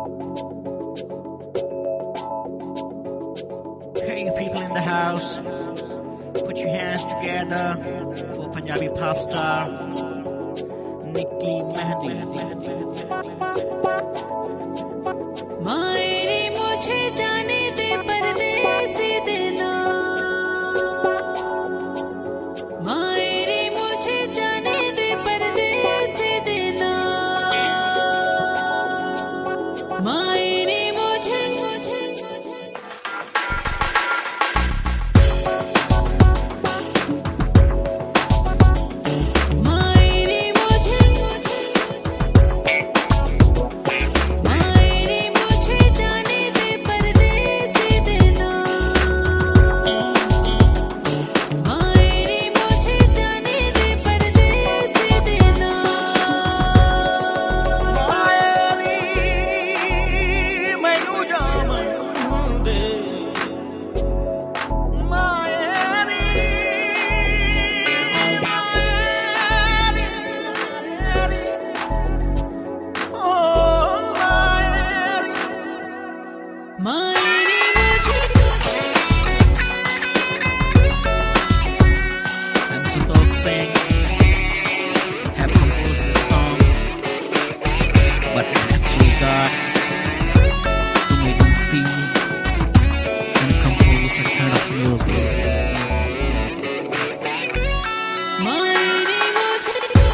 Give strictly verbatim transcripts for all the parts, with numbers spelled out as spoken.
Hey, people in the house, put your hands together for Punjabi pop star Nikki Mehndi. मायरे मुझे जाने दे परदेसी देना, मायरे मुझे जाने दे परदेसी देना, मायरे मुझे मुझे मायरे मुझे मायरे मुझे जाने दे परदेसी देना, मायरे मुझे जाने दे परदेसी देना, मैनू जावन दे मायरी ओ मायरी मायरे मुझे I'm Santosh Singh, have composed this song, but it's actually God who made me feel and compose a kind of music. मायरे मुझे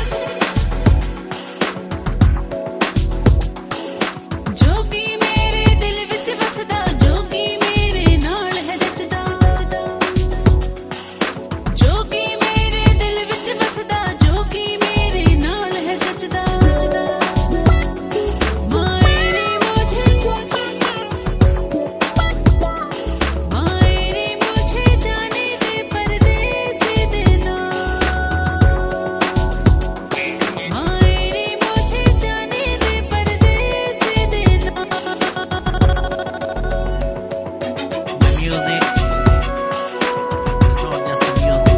जोगी मेरे दिल विच वसदा, जोगी मेरे नाल है जचदा, जोगी मेरे दिल विच वसदा, जोगी मेरे नाल है जचदा, मायरे मुझे मायरे मुझे जाने दे परदेसी देना, मायरे मुझे जाने दे परदेसी देना। The music is not just a music,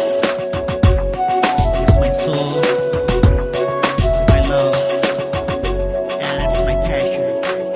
it's my soul, my love, and it's my passion.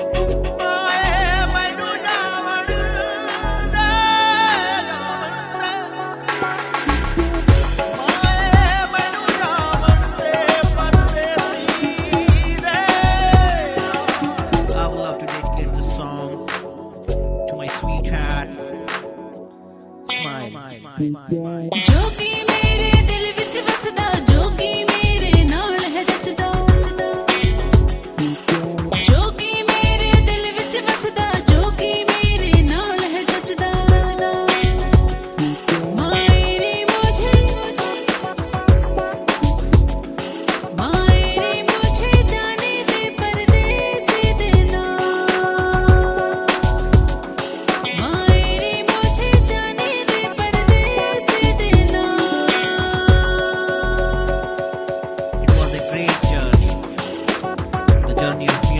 I would love to dedicate this song to my sweetheart, Smile. जोगी मेरे दिल विच वसदा, जोगी मेरे नाल है जचदा, जोगी मेरे दिल विच वसदा, जोगी मेरे नाल है जचदा, मायरे मुझे मायरे मुझे जाने दे परदेसी देना, मायरे मुझे जाने दे परदेसी देना। It was a great journey, the journey of